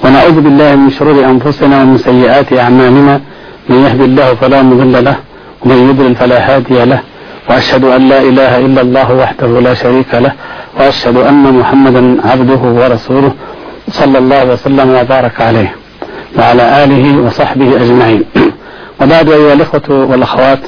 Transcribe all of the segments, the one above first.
ونعوذ بالله من شرور أنفسنا ومن سيئات أعمالنا، من يهد الله فلا مضل له ومن يضلل فلا هادي له، وأشهد أن لا إله إلا الله وحده لا شريك له، وأشهد أن محمدا عبده ورسوله صلى الله وسلم وبارك عليه وعلى آله وصحبه أجمعين. وبعد أيها الإخوة والأخوات،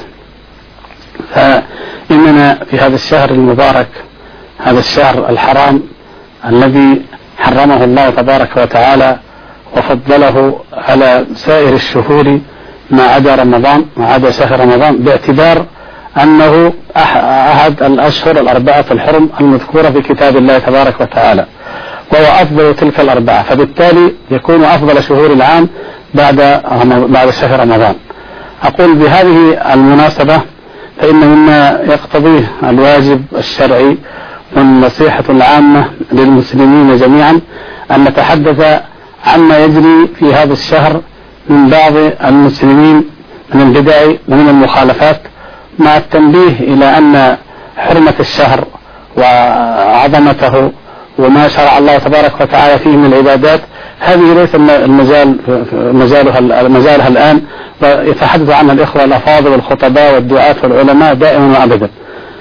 فإننا في هذا الشهر المبارك، هذا الشهر الحرام الذي حرمه الله تبارك وتعالى وفضله على سائر الشهور ما عدا رمضان، ما عدا شهر رمضان، باعتبار أنه أحد الأشهر الأربعة الحرم المذكورة في كتاب الله تبارك وتعالى، وهو أفضل تلك الأربعة، فبالتالي يكون أفضل شهور العام بعد شهر رمضان. أقول بهذه المناسبة فإن مما يقتضيه الواجب الشرعي والنصيحة العامة للمسلمين جميعا أن نتحدث عما يجري في هذا الشهر من بعض المسلمين من البدع ومن المخالفات، مع التنبيه إلى أن حرمة الشهر وعظمته وما شرع الله تبارك وتعالى فيه من العبادات هذه ليس مجالها الآن، ويتحدث عنها الإخوة الأفاضل والخطباء والدعاة والعلماء دائما وأبدا.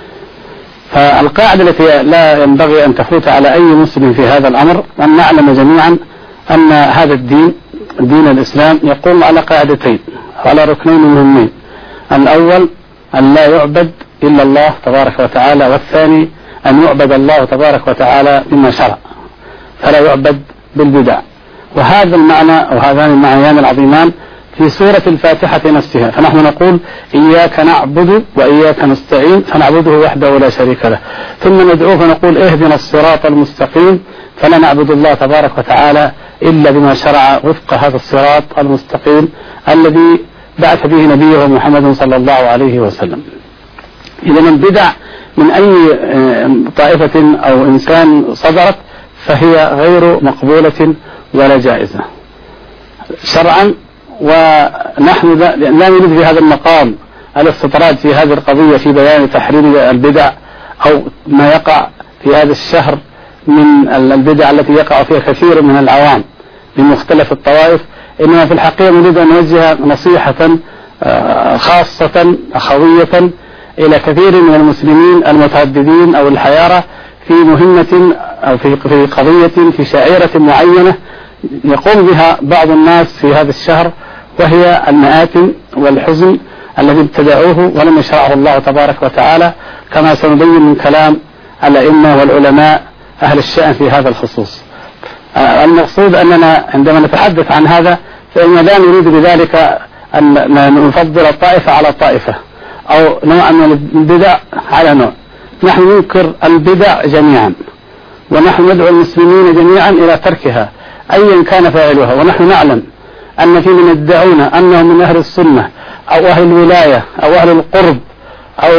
فالقاعدة التي لا ينبغي أن تفوت على أي مسلم في هذا الأمر أن نعلم جميعا أن هذا الدين، دين الإسلام، يقوم على قاعدتين، على ركنين مهمين: الأول أن لا يعبد إلا الله تبارك وتعالى، والثاني أن يعبد الله تبارك وتعالى بما شرع، فلا يعبد بالبدع. وهذا المعنى أو هذان المعنيان العظيمان في سورة الفاتحة نفسها، فنحن نقول إياك نعبد وإياك نستعين، فنعبده وحده لا شريك له، ثم ندعوه فنقول اهدنا الصراط المستقيم، فلا نعبد الله تبارك وتعالى إلا بما شرع وفق هذا الصراط المستقيم الذي بعث به نبيه محمد صلى الله عليه وسلم. إذا البدع من أي طائفة أو إنسان صدرت فهي غير مقبولة ولا جائزة شرعا. ونحن لا نريد في هذا المقام الاستطراد في هذه القضية في بيان تحريم البدع أو ما يقع في هذا الشهر من البدع التي يقع فيها كثير من العوام من مختلف الطوائف، إنما في الحقيقة نريد أن نوجه نصيحة خاصة أخوية إلى كثير من المسلمين المترددين أو الحيارى في مهمة أو في قضية في شعيرة معينة يقوم بها بعض الناس في هذا الشهر، وهي المآتم والحزن الذي ابتدعوه ولم يشرعه الله تبارك وتعالى، كما سنبين من كلام الأئمة والعلماء أهل الشأن في هذا الخصوص. المقصود أننا عندما نتحدث عن هذا فإننا لا نريد بذلك أن نفضل طائفة على طائفة أو نوع من البدع على نوع. نحن ننكر البدع جميعا، ونحن ندعو المسلمين جميعا إلى تركها أيا كان فاعلها. ونحن نعلم أن في من يدعون أنهم من أهل السنة أو أهل الولاية أو أهل القرب أو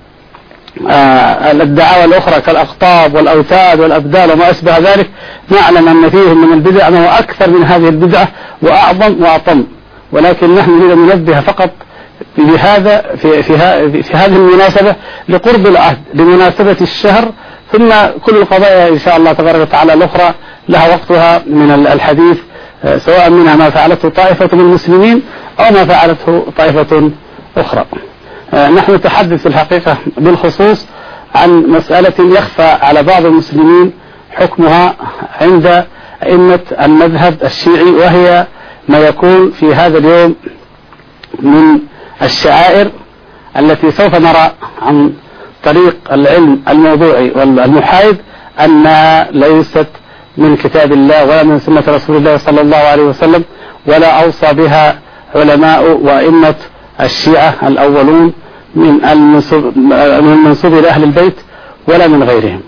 الدعاوى الأخرى كالأقطاب والأوتاد والأبدال وما أشبه ذلك، نعلم أن فيهم من البدع ما هو أكثر من هذه البدعة وأعظم وأطم، ولكن نحن نريد أن ننبه فقط بهذا في هذه المناسبة لقرب العهد لمناسبة الشهر، ثم كل القضايا إن شاء الله تبارك وتعالى الأخرى لها وقتها من الحديث، سواء منها ما فعلته طائفة من المسلمين أو ما فعلته طائفة أخرى. نحن نتحدث في الحقيقة بالخصوص عن مسألة يخفى على بعض المسلمين حكمها عند أئمة المذهب الشيعي، وهي ما يكون في هذا اليوم من الشعائر التي سوف نرى عن طريق العلم الموضوعي والمحايد أنها ليست من كتاب الله ولا من سنة رسول الله صلى الله عليه وسلم، ولا أوصى بها علماء وأئمة الشيعة الأولون من المنسوب إلى أهل البيت ولا من غيرهم.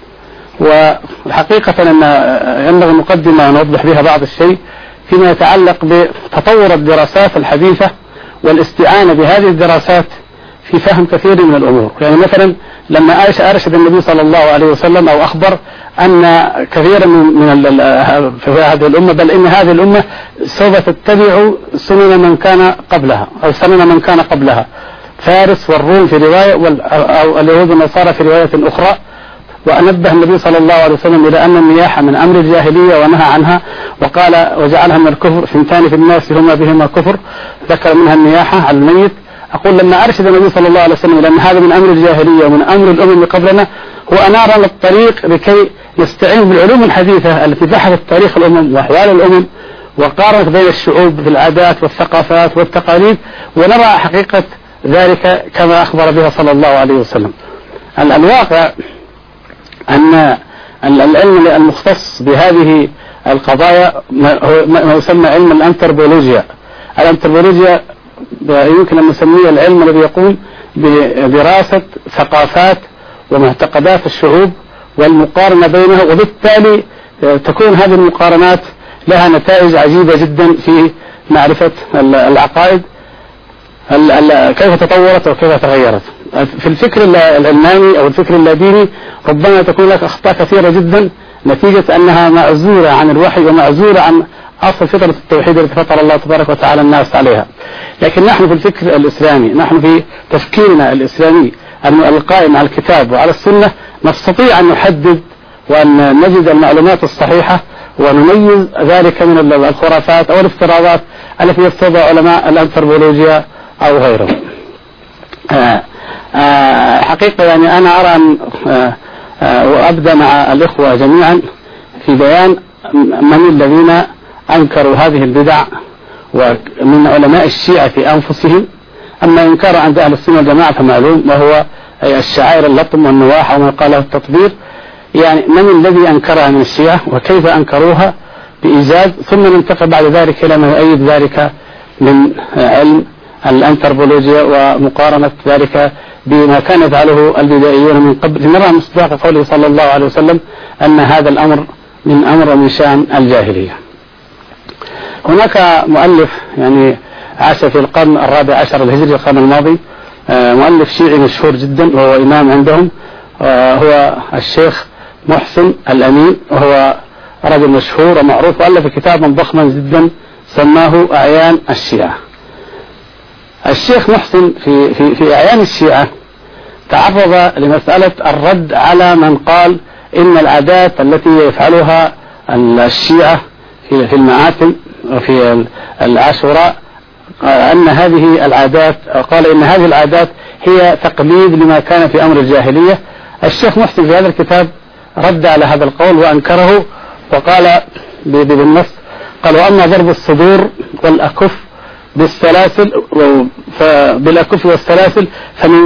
وحقيقة أن ينبغي مقدمة نوضح بها بعض الشيء فيما يتعلق بتطور الدراسات الحديثة والاستعانة بهذه الدراسات في فهم كثير من الأمور. يعني مثلا لما أرشد النبي صلى الله عليه وسلم أو أخبر أن كثيرا من في هذه الأمة، بل إن هذه الأمة سوف تتبع سنن من كان قبلها أو سنن من كان قبلها، فارس والروم في رواية أو اليهود والنصارى في رواية أخرى، ونبه النبي صلى الله عليه وسلم إلى أن النياحة من أمر الجاهلية ونهى عنها، وقال وجعلها من الكفر، ثنتان في الناس هما بهما كفر، ذكر منها النياحة على الميت. أقول لما أرشد النبي صلى الله عليه وسلم إلى أن هذا من أمر الجاهلية ومن أمر الأمم قبلنا، هو أنار لنا الطريق لكي نستعين بالعلوم الحديثة التي بحثت تاريخ الأمم وأحوال الأمم وقارنت بين الشعوب في العادات والثقافات والتقاليد، ونرى حقيقة ذلك كما أخبر بها صلى الله عليه وسلم. الواقع أن العلم المختص بهذه القضايا ما يسمى علم الأنثروبولوجيا. الأنثروبولوجيا يمكن أن نسميه العلم الذي يقوم بدراسة ثقافات ومعتقدات الشعوب والمقارنة بينها، وبالتالي تكون هذه المقارنات لها نتائج عجيبة جدا في معرفة العقائد كيف تطورت وكيف تغيرت. في الفكر العلماني أو الفكر اللاديني ربما تكون لك أخطاء كثيرة جدا نتيجة أنها معزولة عن الوحي ومعزولة عن أصل فطرة التوحيد التي فطر الله تبارك وتعالى الناس عليها. لكن نحن في الفكر الإسلامي، نحن في تفكيرنا الإسلامي القائم على الكتاب وعلى السنة، نستطيع أن نحدد وأن نجد المعلومات الصحيحة ونميز ذلك من الخرافات أو الافتراضات التي يفترضها علماء الأنثروبولوجيا أو غيرهم. حقيقة يعني أنا أرى أن وأبدأ مع الإخوة جميعا في بيان من الذين أنكروا هذه البدع ومن علماء الشيعة في أنفسهم. أما إنكار عند أهل السنة والجماعة فمعلوم، وهو الشعائر اللطم والنواح وما قاله التطبير. يعني من الذي أنكرها من الشيعة وكيف أنكروها بإيجاز، ثم ننتقل بعد ذلك إلى ما يؤيد ذلك من علم الأنثروبولوجيا ومقارنة ذلك بما كان يفعله البدائيون من قبل، لنرى مصداق قوله صلى الله عليه وسلم أن هذا الأمر من شأن الجاهلية. هناك مؤلف يعني عاش في القرن 14 الهجري، القرن الماضي، مؤلف شيعي مشهور جدا وهو إمام عندهم، هو الشيخ محسن الأمين، وهو رجل مشهور ومعروف، وألف كتابا ضخما جدا سماه أعيان الشيعة. الشيخ محسن في أعيان الشيعة تعرض لمسألة الرد على من قال إن العادات التي يفعلها الشيعة في المآتم وفي العاشوراء أن هذه العادات، قال إن هذه العادات هي تقليد لما كان في أمر الجاهلية. الشيخ محسن في هذا الكتاب رد على هذا القول وأنكره، وقال بالنص، قال وأما ضرب الصدور والأكف بالسلاسل بالأكف والسلاسل فمن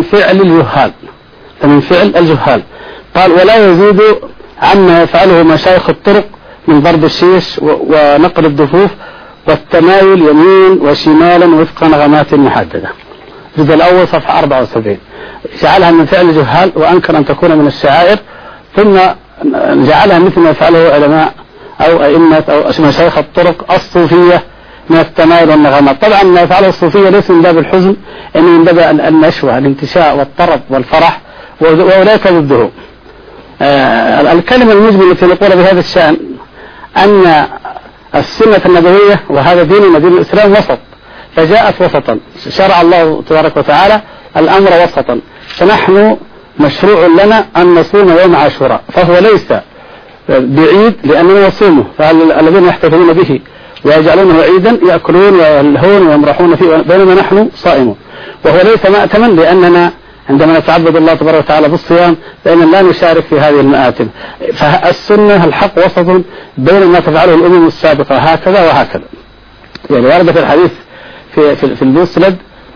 فعل الجهال، قال ولا يزيد عما يفعله مشايخ الطرق من ضرب الشيش ونقر الضفوف والتمايل يمين وشمالا وفق نغمات محددة. الجزء الأول صفحة 74. جعلها من فعل الجهال وأنكر أن تكون من الشعائر، ثم جعلها مثل ما يفعله علماء أو أئمة أو مشايخ الطرق الصوفية من التمايل والنغمات. طبعا ما يفعله الصوفية ليس من باب الحزن، إنه من باب النشوة، الانتشاء والطرب والفرح، وأولئك ضده. الكلمة المجملة التي نقول بهذا الشأن أن السنة النبوية وهذا دين الإسلام وسط، فجاءت وسطا، شرع الله تبارك وتعالى الأمر وسطا، فنحن مشروع لنا أن نصوم يوم عاشوراء، فهو ليس بعيد لأننا نصومه، فالذين يحتفلون به ويجعلونه عيدا يأكلون ويلهون ويمرحون فيه، بينما نحن صائمون. وهو ليس مأتما لأننا عندما نتعبد الله تبارك وتعالى بالصيام فإننا لا نشارك في هذه المآتم. فالسنة الحق وسط بين ما تفعله الأمم السابقة هكذا وهكذا. يعني ورد في الحديث في المسند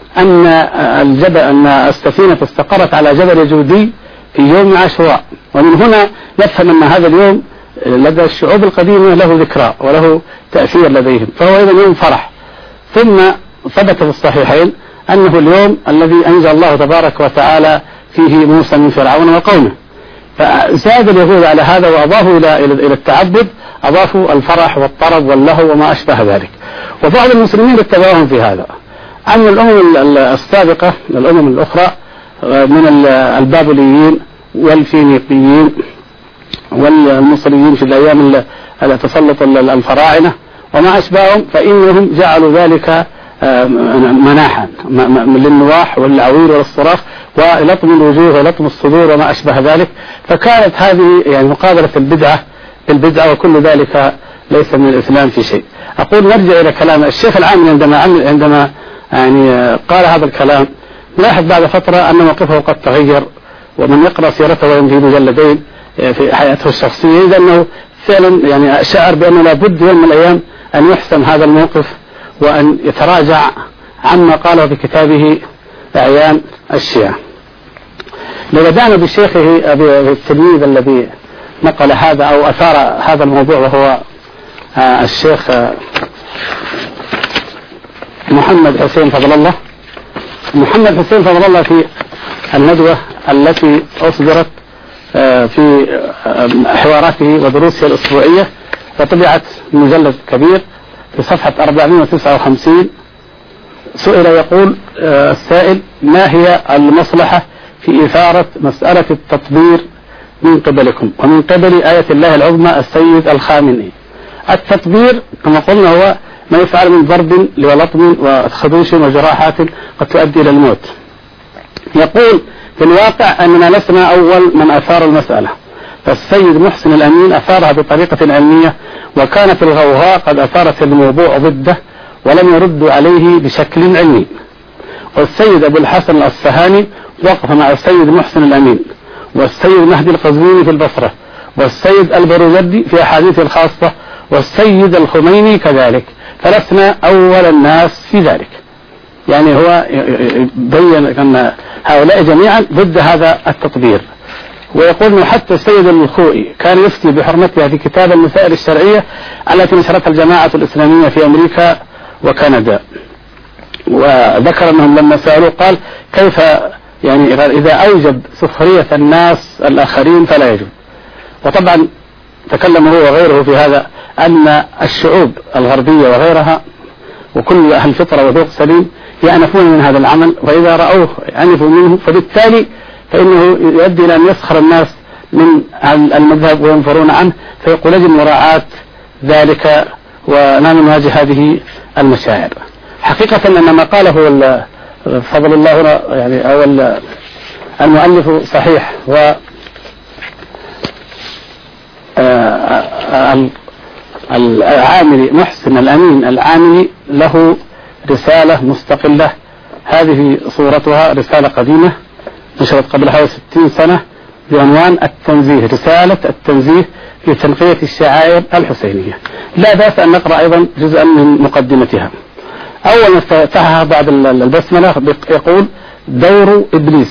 أن السفينة استقرت على جبل جودي في يوم عاشوراء، ومن هنا نفهم أن هذا اليوم لدى الشعوب القديمة له ذكرى وله تأثير لديهم، فهو أيضا يوم فرح. ثم ثبت في الصحيحين أنه اليوم الذي أنجى الله تبارك وتعالى فيه موسى من فرعون وقومه، فزاد اليهود على هذا وأضافوا إلى التعبد، أضافوا الفرح والطرب واللهو وما أشبه ذلك، وبعض المسلمين اتبعوهم في هذا. أما الأمم السابقة الأمم الأخرى من البابليين والفينيقيين والمصريين في الأيام تسلط الفراعنة وما أشبههم، فإنهم جعلوا ذلك مناحا للنواح والعويل والصراخ، ولطم الوجوه ولطم الصدور وما أشبه ذلك. فكانت هذه يعني مقابلة البدعة بالبدعة، وكل ذلك ليس من الإسلام في شيء. أقول نرجع إلى كلام الشيخ العاملي عندما يعني قال هذا الكلام، نلاحظ بعد فترة أن موقفه قد تغير، ومن يقرأ سيرته ويمضي مجلدين في حياته الشخصية يجد أنه فعلا يعني شعر بأنه لابد يوم من الأيام أن يحسم هذا الموقف وأن يتراجع عما قاله في كتابه أعيان الشيعة. لو بدأنا بشيخه التلميذ الذي نقل هذا أو أثار هذا الموضوع، وهو الشيخ محمد حسين فضل الله. محمد حسين فضل الله في الندوة التي أصدرت في حواراته ودروسه الأسبوعية وطبعت مجلد كبير في صفحة 459 سئل يقول السائل: ما هي المصلحة في إثارة مسألة التطبير من قبلكم ومن قبل آية الله العظمى السيد الخامنئي؟ التطبير كما قلنا هو ما يفعل من ضرب ولطم وخدوش وجراحات قد تؤدي إلى الموت. يقول: في الواقع أننا لسنا أول من أثار المسألة، فالسيد محسن الأمين أثارها بطريقة علمية، وكانت الغوغاء قد أثارت الموضوع ضده ولم يردوا عليه بشكل علمي. والسيد أبو الحسن الأصفهاني وقف مع السيد محسن الأمين، والسيد مهدي القزويني في البصرة، والسيد البروجردي في أحاديثه الخاصة، والسيد الخميني كذلك، فلسنا أول الناس في ذلك. يعني هو بين أن هؤلاء جميعا ضد هذا التطبير. ويقول أنه حتى السيد الخوئي كان يفتي بحرمتها في كتاب المسائل الشرعية التي نشرتها الجماعة الإسلامية في أمريكا وكندا. وذكر أنهم لما سألوا قال: كيف يعني إذا أوجب سخرية الناس الآخرين فلا يجب. وطبعا تكلم هو وغيره في هذا أن الشعوب الغربية وغيرها وكل أهل فطرة وذوق سليم يأنفون من هذا العمل، وإذا رأوه عنفوا منه، فبالتالي فإنه يؤدي إلى أن يسخر الناس من المذهب وينفرون عنه، فيقول يجب مراعاة ذلك ونحن نواجه هذه المشاعر. حقيقة أن ما قاله فضل الله يعني أو المؤلف صحيح، و العاملي محسن الأمين العاملي له رسالة مستقلة، هذه صورتها رسالة قديمة نشرت قبل حوالي 60 سنة بعنوان التنزيه، رسالة التنزيه في تنقية الشعائر الحسينية. لا بأس أن نقرأ أيضا جزءا من مقدمتها. أول ما افتتحها بعد البسملة يقول: دور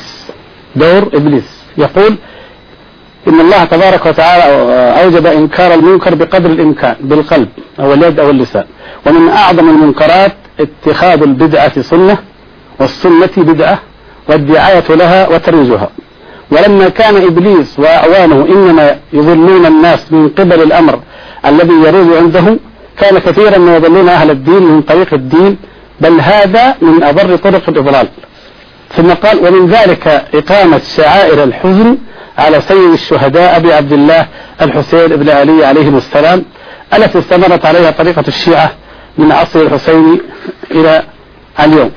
إبليس. يقول: إن الله تبارك وتعالى أوجب إنكار المنكر بقدر الإمكان بالقلب أو اليد أو اللسان، ومن أعظم المنكرات اتخاذ البدعة سنة والسنة بدعة والدعاية لها وترويجها. ولما كان إبليس وأعوانه إنما يضلون الناس من قبل الأمر الذي يروج عندهم، كان كثيرا ما يضلون أهل الدين من طريق الدين، بل هذا من أضر طرق الإضلال. ثم قال: ومن ذلك إقامة شعائر الحزن على سيد الشهداء أبي عبد الله الحسين بن علي عليهم السلام، التي استمرت عليها طريقة الشيعة من عصر الحسين إلى اليوم.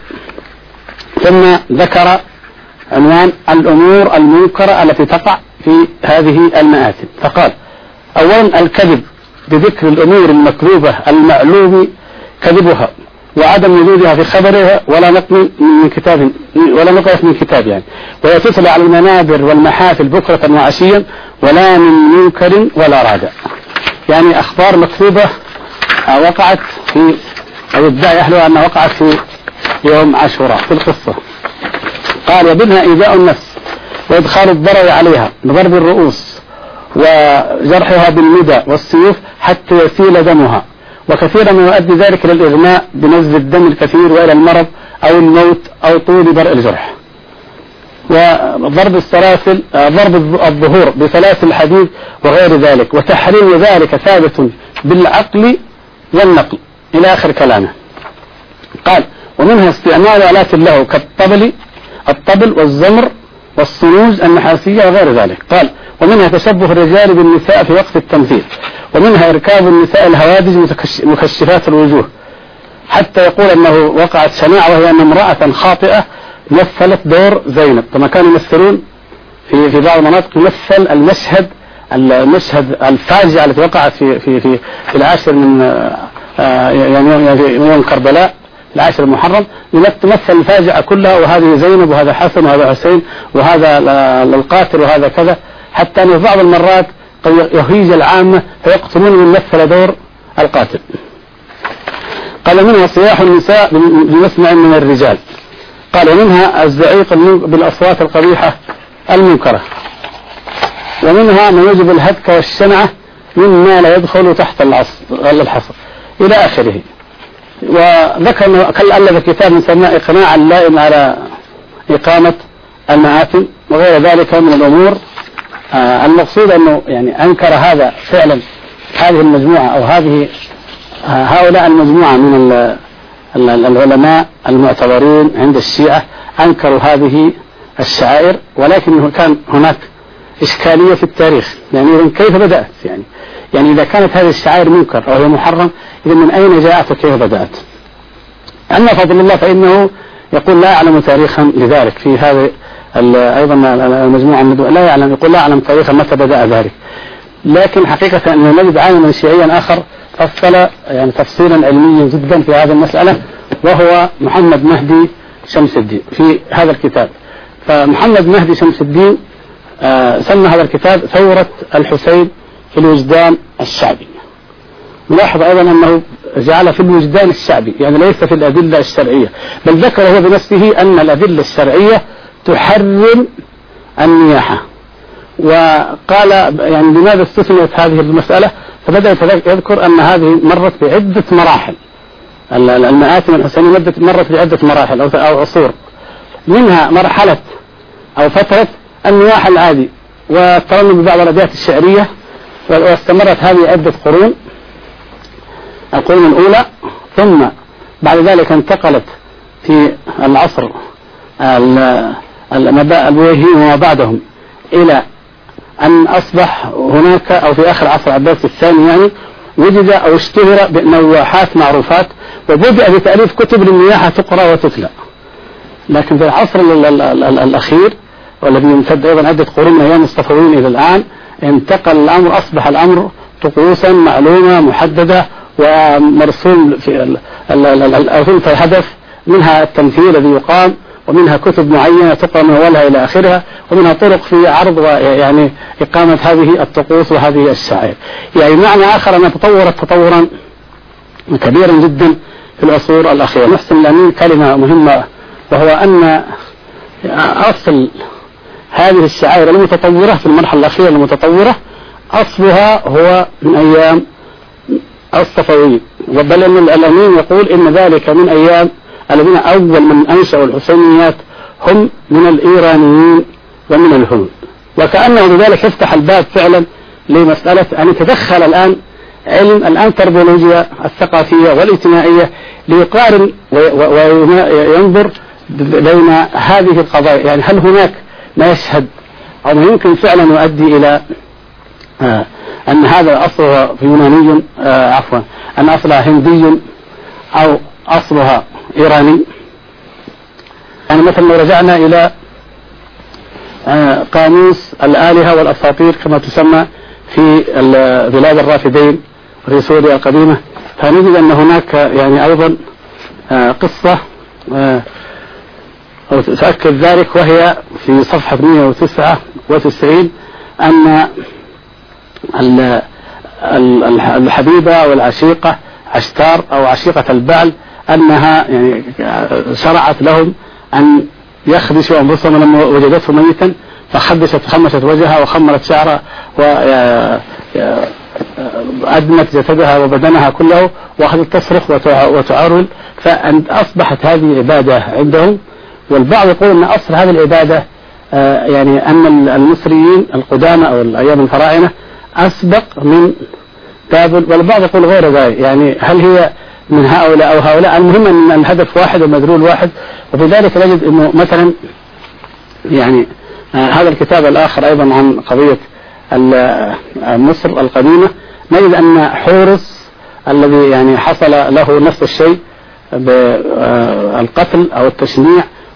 ثم ذكر عنوان الأمور المنكرة التي تقع في هذه المآتم، فقال: أولا الكذب بذكر الأمور المكذوبة المعلوم كذبها وعدم وجودها في خبرها ولا نقل من كتاب يعني، وهي تتلى على المنابر والمحافل بكرة وعشيا ولا من منكر ولا رادع. يعني أخبار مكذوبة وقعت في أو ادعي أهلها أنها وقعت في يوم عاشوراء في القصة. قال: ومنها إيذاء النفس وإدخال الضرر عليها بضرب الرؤوس وجرحها بالمدى والسيوف حتى يسيل دمها، وكثيرا ما يؤدي ذلك إلى الإغماء بنزل الدم الكثير وإلى المرض أو الموت أو طول برء الجرح. وضرب السلاسل، ضرب الظهور بسلاسل الحديد وغير ذلك، وتحريم ذلك ثابت بالعقل والنقل إلى آخر كلامه. قال: ومنها استعمال آلات اللهو كالطبل والزمر والصنوج النحاسية وغير ذلك. قال: ومنها تشبه الرجال بالنساء في وقت التمثيل، ومنها إركاب النساء الهوادج مكشفات الوجوه، حتى يقول أنه وقعت شناعة، وهي أن امرأة خاطئة مثلت دور زينب، كما كانوا يمثلون في بعض المناطق يمثل المشهد الفاجعة التي وقعت في العاشر من يعني يوم كربلاء العاشر المحرم، تمثل الفاجعة كلها، وهذه زينب وهذا حسن وهذا حسين وهذا القاتل وهذا كذا، حتى أن في بعض المرات يهيج العامة فيقتلون من مثل دور القاتل. قال منها صياح النساء بمسمع من الرجال، قال منها الزعيق بالأصوات القبيحة المنكرة، ومنها ما يجب الهتك والشنعة مما لا يدخل تحت الحصر إلى آخره. وذكر أنه ألف كتاب من سماء إقناع اللائم على إقامة المآتم وغير ذلك من الأمور. المقصود أنه يعني أنكر هذا فعلا هذه المجموعة أو هؤلاء المجموعة من العلماء المعتبرين عند الشيعة أنكروا هذه الشعائر، ولكن كان هناك إشكالية في التاريخ، يعني كيف بدأت؟ يعني إذا كانت هذه الشعائر منكر أو هي محرم، إذا من أين جاءت وكيف بدأت؟ أما فضل الله فإنه يقول لا أعلم تاريخا لذلك في هذه أيضا المجموعة لا يعلم، يقول لا أعلم تاريخا متى بدأ ذلك. لكن حقيقة أن نجد عالما شيعيا آخر فصل يعني تفصيلا علميا جدا في هذه المسألة، وهو محمد مهدي شمس الدين في هذا الكتاب. فمحمد مهدي شمس الدين سمى هذا الكتاب ثورة الحسين في الوجدان الشعبي. نلاحظ أيضا أنه جعل في الوجدان الشعبي، يعني ليس في الأدلة الشرعية، بل ذكر هو بنفسه أن الأدلة الشرعية تحرم النياحة. وقال يعني لماذا استثنت هذه المسألة؟ فبدأ يذكر أن هذه مرت بعدة مراحل، المآتم الحسينية مرت بعدة مراحل أو عصور، منها مرحلة أو فترة النياحة العادي والترنم ببعض الأبيات الشعرية، واستمرت هذه عدة قرون، القرون الأولى، ثم بعد ذلك انتقلت في العصر البويهيين وما بعدهم إلى أن أصبح هناك أو في آخر عصر العباس الثاني يعني وجد أو اشتهر بنواحات معروفات، وبدأ بتأليف كتب للنياحة تقرأ وتتلى. لكن في العصر الأخير والذي يمتد أيضا عدة قرون من أيام الصفويين إلى الآن، انتقل الأمر، أصبح الأمر طقوسا معلومة محددة ومرسوم في الهدف، منها التمثيل الذي يقام، ومنها كتب معينة تقرأ من أولها إلى آخرها، ومنها طرق في عرض ويعني إقامة هذه الطقوس وهذه الشعائر. يعني معنى آخر أنها تطورت تطورا كبيرا جدا في العصور الأخيرة. محسن الأمين كلمة مهمة، وهو أن أصل هذه الشعائر المتطورة في المرحلة الأخيرة المتطورة أصلها هو من أيام الصفويين، بل أن الأمين يقول إن ذلك من أيام الذين أول من أنشأوا الحسينيات هم من الإيرانيين ومن الهنود. وكأنه بذلك يفتح الباب فعلا لمسألة أن يتدخل الآن علم الأنثروبولوجيا الثقافية والاجتماعية ليقارن وينظر بين هذه القضايا، يعني هل هناك ما يشهد أو ما يمكن فعلا يؤدي إلى أن هذا أصلها يوناني أن أصلها هندي أو أصلها إيراني. يعني مثلا لو رجعنا إلى قاموس الآلهة والأساطير كما تسمى في بلاد الرافدين في سوريا القديمة، فنجد أن هناك يعني أيضا قصة أو تؤكد ذلك، وهي في صفحة 199 أن الحبيبة والعشيقة عشتار أو عشيقة البعل أنها يعني شرعت لهم أن يخدشوا أنفسهم لما وجدته ميتا، خمشت وجهها وخمرت شعرها وأدمت جسدها وبدنها كله، وأخذت تصرخ وتعرل، فأصبحت هذه عبادة عندهم. والبعض يقول أن أصل هذه العبادة يعني أن المصريين القدامى أو الأيام الفراعنة أسبق من بابل، والبعض يقول غير ذلك، يعني هل هي من هؤلاء أو هؤلاء. المهم أن الهدف واحد والمدلول واحد. وفي ذلك نجد أنه مثلا يعني هذا الكتاب الآخر أيضا عن قضية مصر القديمة، نجد أن حورس الذي يعني حصل له نفس الشيء بالقتل أو التشنيع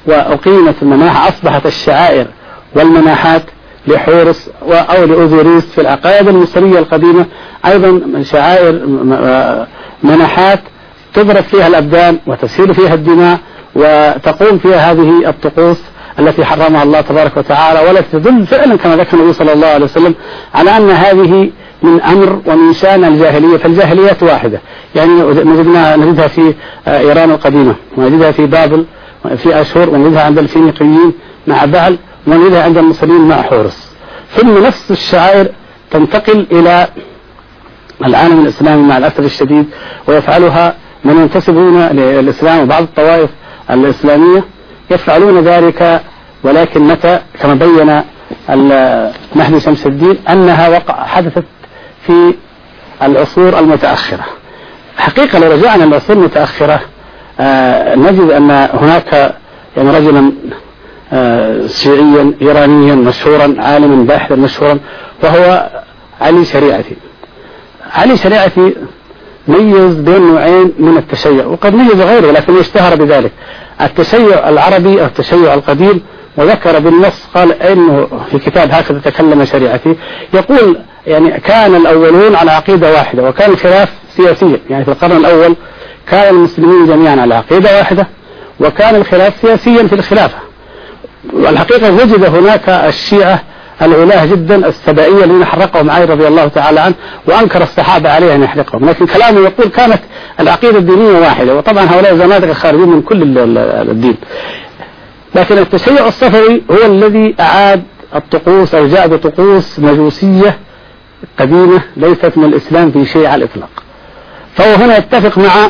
وأقيمت المناحة أصبحت الشعائر والمناحات لحورس أو لأوزوريس في العقائد المصرية القديمة أيضا شعائر مناحات تضرب فيها الأبدان وتسيل فيها الدماء وتقوم فيها هذه الطقوس التي حرمها الله تبارك وتعالى، والتي تدل فعلا كما ذكر النبي صلى الله عليه وسلم على أن هذه من أمر ومن شأن الجاهلية، فالجاهلية واحدة، يعني نجدها في إيران القديمة، ونجدها في بابل في أشهر، ونجدها عند الفينيقيين مع بعل، ونجدها عند المصريين مع حورس. ثم نفس الشعائر تنتقل إلى العالم الإسلامي مع الأسف الشديد، ويفعلها من ينتسبون للإسلام وبعض الطوائف الإسلامية يفعلون ذلك، ولكن متى كما بين مهدي شمس الدين أنها حدثت في العصور المتأخرة. حقيقة لو رجعنا للعصور المتأخرة نجد أن هناك يعني رجلا شيعيا إيرانيا مشهورا، عالما باحثا مشهورا، وهو علي شريعتي. علي شريعتي ميز بين نوعين من التشيع، وقد ميز غيره لكن اشتهر بذلك، التشيع العربي أو التشيع القديم، وذكر بالنص قال إنه في كتاب هكذا تكلم شريعتي يقول يعني كان الأولون على عقيدة واحدة، وكان الخلاف سياسيا، يعني في القرن الأول كان المسلمين جميعا على عقيدة واحدة، وكان الخلاف سياسيا في الخلافة. والحقيقة وجد هناك الشيعة العلاه جدا السبائية الذين حرقهم علي رضي الله تعالى عنه، وأنكر الصحابة عليه أن يحرقهم، لكن كلامه يقول كانت العقيدة الدينية واحدة، وطبعا هؤلاء زنادقة خارجين من كل الدين. لكن التشيع الصفوي هو الذي أعاد الطقوس أو جاء بطقوس مجوسية قديمة ليست من الإسلام في شيء على الإطلاق. فهو هنا يتفق مع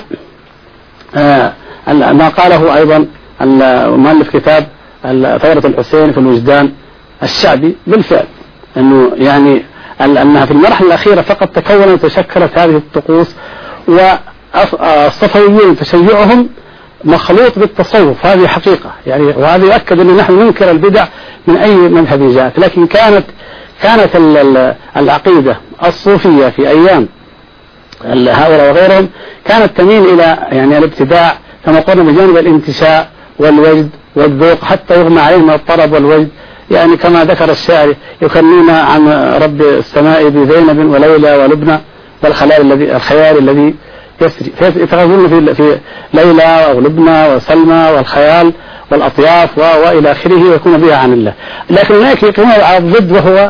ما قاله أيضا مؤلف كتاب ثورة الحسين في الوجدان الشعبي بالفعل، أنه يعني أنها في المرحلة الأخيرة فقط تكونت وتشكلت هذه الطقوس، والصفويين تشيعهم مخلوط بالتصوف، هذه حقيقة يعني، وهذا يؤكد أن نحن ننكر البدع من أي مذهب جاءت، لكن كانت العقيدة الصوفية في أيام هؤلاء وغيرهم كانت تميل إلى يعني الابتداع، كما قلنا بجانب الانتشاء والوجد والذوق، حتى يغمى عليه من الطرب والوجد، يعني كما ذكر الشاعر يكنون عن رب السماء بزينب وليلى ولبنى والخيال الذي يسري، يتغزون في ليلى ولبنى وسلمى والخيال والأطياف وإلى آخره، ويكون بها عن الله. لكن هناك يقومون على الضد، وهو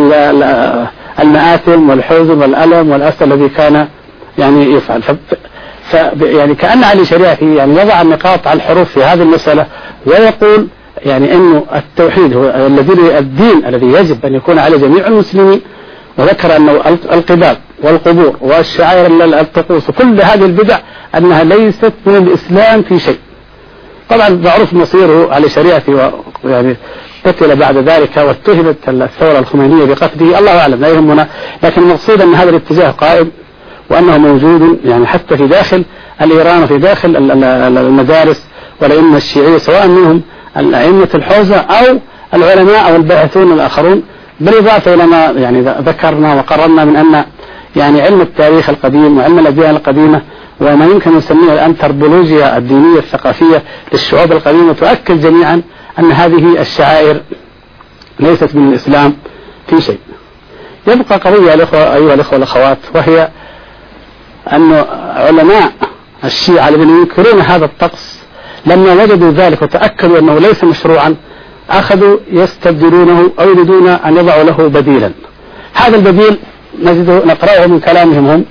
المآثم والحزن والألم والأسى الذي كان يعني يفعل. يعني كأن علي شريعتي يعني يضع النقاط على الحروف في هذه المسألة، ويقول يعني إنه التوحيد هو الدين الذي يجب أن يكون على جميع المسلمين، وذكر أنه القباب والقبور والشعائر الطقوس وكل هذه البدع أنها ليست من الإسلام في شيء. طبعا معروف مصيره على شريعته، يعني قتل بعد ذلك واتهمت الثورة الخمينية بقتله، الله أعلم لا يهمنا، لكن المقصود أن هذا الاتجاه قائم، وأنه موجود يعني حتى في داخل الإيران وفي داخل المدارس والأئمة الشيعية، سواء منهم الأئمة الحوزة أو العلماء أو الباحثون الآخرون، بالإضافة إلى ما يعني ذكرنا وقررنا من أن يعني علم التاريخ القديم وعلم الأديان القديمة وما يمكن نسميه الآن تربولوجيا الدينية الثقافية للشعوب القديمة تؤكد جميعا أن هذه الشعائر ليست من الإسلام في شيء. يبقى قضية أيها الإخوة والأخوات، وهي أن علماء الشيعة الذين ينكرون هذا الطقس لما وجدوا ذلك وتأكدوا أنه ليس مشروعا أخذوا يستبدلونه أو يريدون أن يضعوا له بديلا. هذا البديل نقرأه من كلامهم هم: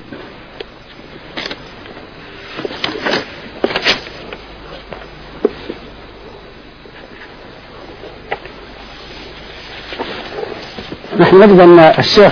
نحن نجد أن الشيخ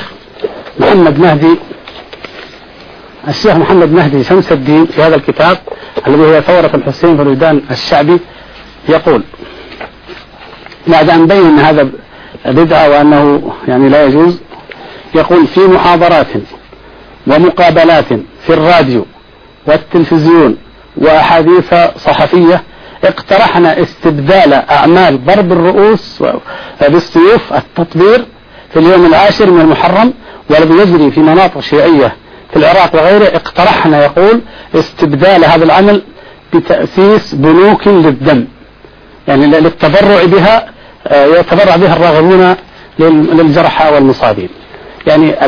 محمد مهدي شمس الدين في هذا الكتاب الذي هو ثورة الحسين في الوجدان الشعبي يقول بعد أن بين أن هذا بدعة وأنه يعني لا يجوز، يقول: في محاضرات ومقابلات في الراديو والتلفزيون وأحاديث صحفية اقترحنا استبدال أعمال ضرب الرؤوس بالسيوف التطبير في اليوم 10 من المحرم والذي يجري في مناطق شيعية في العراق وغيره. اقترحنا يقول استبدال هذا العمل بتأسيس بنوك للدم يعني للتبرع بها، يتبرع بها الراغبون للجرحى والمصابين. يعني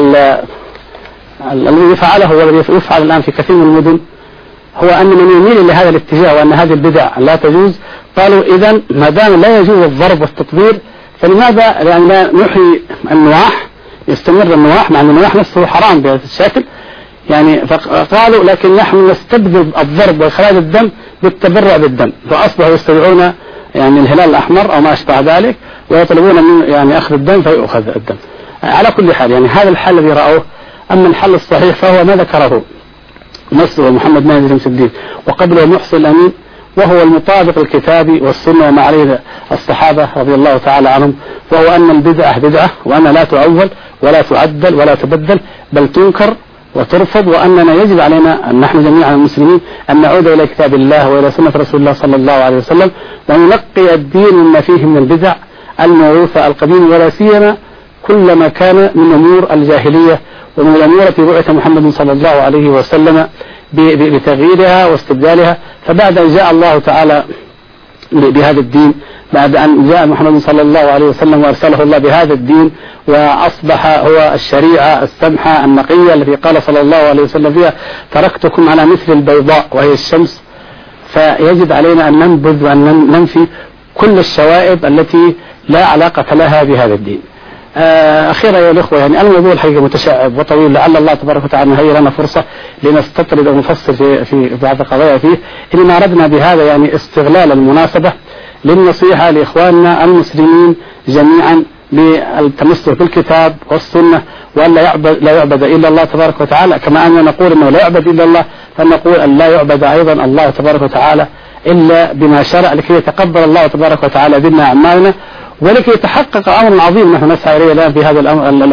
الذي فعله والذي يفعل الآن في كثير من المدن هو أن من يميل لهذا الاتجاه وأن هذه البدع لا تجوز، قالوا إذن ما دام لا يجوز الضرب والتطبير فلماذا يعني لا نحيي النواح، يستمر النواح مع أن النواح نفسه حرام بهذا الشكل. يعني فقالوا لكن نحن نستبدل الضرب وإخراج الدم بالتبرع بالدم، فأصبحوا يستدعون يعني الهلال الأحمر أو ما أشبه ذلك ويطلبون من يعني أخذ الدم فيؤخذ الدم. على كل حال يعني هذا الحل الذي رأوه. أما الحل الصحيح فهو ما ذكره نصر محمد ماجد الدين وقبله محسن الأمين، وهو المطابق الكتابي والسنة وما عليه الصحابة رضي الله تعالى عنهم، وهو أن البدعة بدعة وأن لا تعول ولا تعدل ولا تبدل بل تنكر وترفض، وأننا يجب علينا أن نحن جميعا المسلمين أن نعود إلى كتاب الله وإلى سنة رسول الله صلى الله عليه وسلم وننقي الدين مما فيه من البدع الموروثة القديمة، ولا سيما كل ما كان من أمور الجاهلية ومن الأمور التي بعث محمد صلى الله عليه وسلم بتغييرها واستبدالها. فبعد أن جاء الله تعالى بهذا الدين، بعد أن جاء محمد صلى الله عليه وسلم وأرسله الله بهذا الدين وأصبح هو الشريعة السمحة النقية التي قال صلى الله عليه وسلم فيها تركتكم على مثل البيضاء وهي الشمس، فيجب علينا أن ننبذ وأن ننفي كل الشوائب التي لا علاقة لها بهذا الدين. أخيرا يا الأخوة، يعني الموضوع الحقيقة متشعب وطويل، لعل الله تبارك وتعالى يهيئ لنا فرصة لنستطرد ونفصل في بعض القضايا فيه. إنما أردنا بهذا يعني استغلال المناسبة للنصيحة لإخواننا المسلمين جميعا بالتمسك بالكتاب والسنة، وأن لا يعبد إلا الله تبارك وتعالى، كما أننا نقول أنه لا يعبد إلا الله فنقول أن لا يعبد أيضا الله تبارك وتعالى إلا بما شرع، لكي يتقبل الله تبارك وتعالى منا أعمالنا، ولكي يتحقق أمر عظيم نحن نسعى إليه الآن في هذا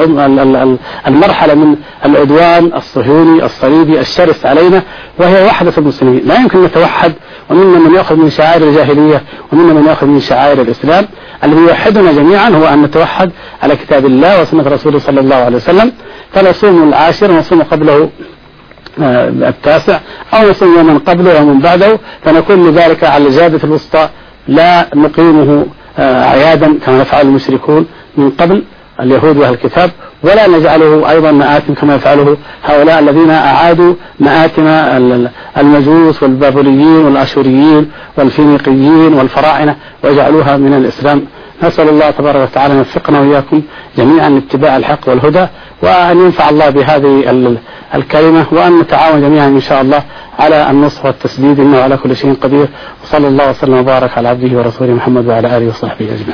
المرحلة من العدوان الصهيوني الصليبي الشرس علينا، وهي وحدة المسلمين. لا يمكن نتوحد ومنا من يأخذ من شعائر الجاهلية ومنا من يأخذ من شعائر الإسلام. الذي يوحدنا جميعا هو أن نتوحد على كتاب الله وسنة رسوله صلى الله عليه وسلم، فنصوم العاشر ونصوم قبله التاسع أو نصوم يوما قبله ومن بعده، فنكون لذلك على الجادة الوسطى، لا نقيمه عيادا كما يفعل المشركون من قبل اليهود وأهل الكتاب، ولا نجعله أيضا مآتم كما يفعله هؤلاء الذين أعادوا مآتم المجوس والبابليين والأشوريين والفينيقيين والفراعنة وجعلوها من الإسلام. نسأل الله تبارك وتعالى أن يوفقنا وإياكم جميعا لاتباع الحق والهدى، وأن ينفع الله بهذه الكلمة، وأن نتعاون جميعا إن شاء الله على النصر والتسديد، إنه على كل شيء قدير. وصلى الله وسلم وبارك على عبده ورسوله محمد وعلى آله وصحبه أجمعين.